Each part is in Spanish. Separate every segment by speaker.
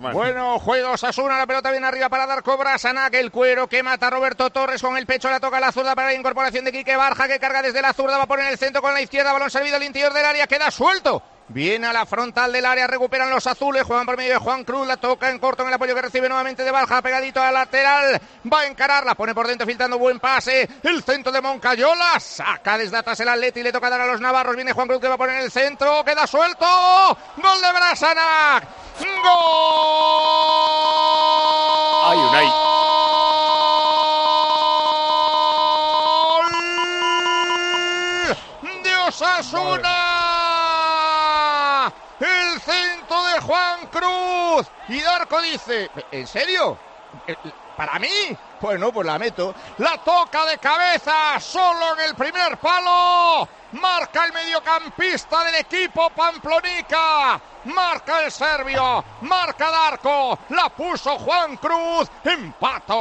Speaker 1: Germán.
Speaker 2: Bueno, juega Osasuna, la pelota viene arriba para dar cobra. Sanac, el cuero que mata a Roberto Torres con el pecho, la toca a la zurda para la incorporación de Quique Barja, que carga desde la zurda, va a poner el centro con la izquierda, balón servido al interior del área, queda suelto. Viene a la frontal del área, recuperan los azules, juegan por medio de Juan Cruz, la toca en corto en el apoyo que recibe nuevamente de Barja, pegadito a la lateral, va a encarar, la pone por dentro filtrando, buen pase, el centro de Moncayola, saca desde atrás el Atleti, le toca dar a los navarros, viene Juan Cruz que va a poner el centro, queda suelto, gol de Brasanac, gol
Speaker 1: Unai.
Speaker 2: de Osasuna. El centro de Juan Cruz. Y Darko dice, ¿en serio? ¿Para mí? Pues no, pues la meto. La toca de cabeza, solo en el primer palo. Marca el mediocampista del equipo Pamplonica. Marca el serbio. Marca Darko. La puso Juan Cruz. Empata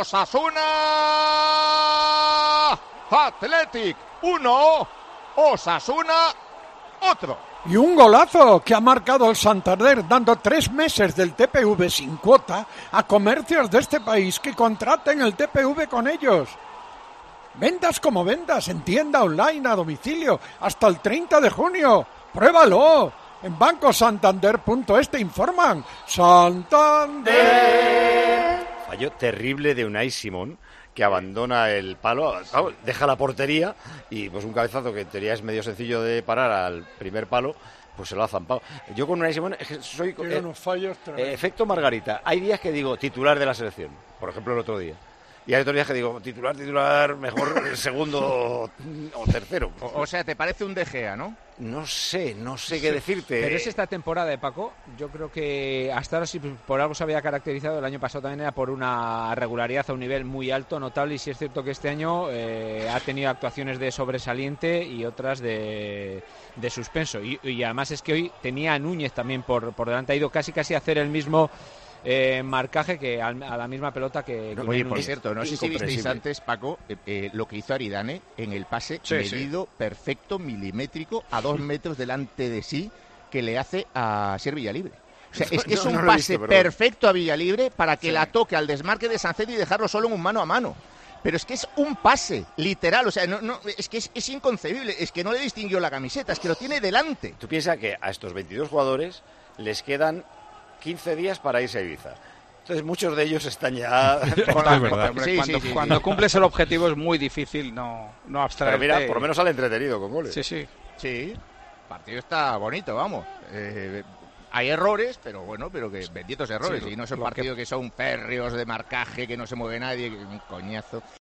Speaker 2: Osasuna. Athletic 1. Osasuna otro.
Speaker 3: Y un golazo que ha marcado el Santander, dando 3 meses del TPV sin cuota a comercios de este país que contraten el TPV con ellos. Vendas como vendas, en tienda online, a domicilio, hasta el 30 de junio. ¡Pruébalo! En bancosantander.es te informan. ¡Santander!
Speaker 1: Fallo terrible de Unai Simón, que abandona el palo, deja la portería y pues un cabezazo que en teoría es medio sencillo de parar al primer palo, pues se lo ha zampado. Yo con Unai Simón soy
Speaker 3: unos fallos
Speaker 1: efecto Margarita. Hay días que digo titular de la selección, por ejemplo el otro día. Y hay otros días que digo titular, mejor el segundo o tercero.
Speaker 2: O sea, ¿te parece un De Gea, no?
Speaker 1: No sé qué decirte.
Speaker 4: Pero es esta temporada de Paco, yo creo que hasta ahora si por algo se había caracterizado, el año pasado también era por una regularidad a un nivel muy alto, notable, y sí es cierto que este año ha tenido actuaciones de sobresaliente y otras de suspenso. Y además es que hoy tenía a Núñez también por delante, ha ido casi a hacer el mismo marcaje que a la misma pelota que...
Speaker 2: Oye, por cierto, no sé si visteis antes, Paco, lo que hizo Aridane en el pase medido, perfecto, milimétrico, a 2 metros delante de sí, que le hace a Ser Villalibre. O sea, es que es un pase perfecto a Villalibre para que la toque al desmarque de Sancet y dejarlo solo en un mano a mano. Pero es que es un pase, literal, o sea, es que es inconcebible, es que no le distinguió la camiseta, es que lo tiene delante.
Speaker 1: Tú piensas que a estos 22 jugadores les quedan 15 días para irse a Ibiza. Entonces muchos de ellos están ya...
Speaker 5: Cuando cumples el objetivo es muy difícil no abstraerte.
Speaker 1: Pero mira, por lo menos sale entretenido con goles.
Speaker 2: Sí, el partido está bonito, vamos. Hay errores, pero bueno, pero que benditos errores. Y no es un partido que son férreos de marcaje, que no se mueve nadie, que un coñazo.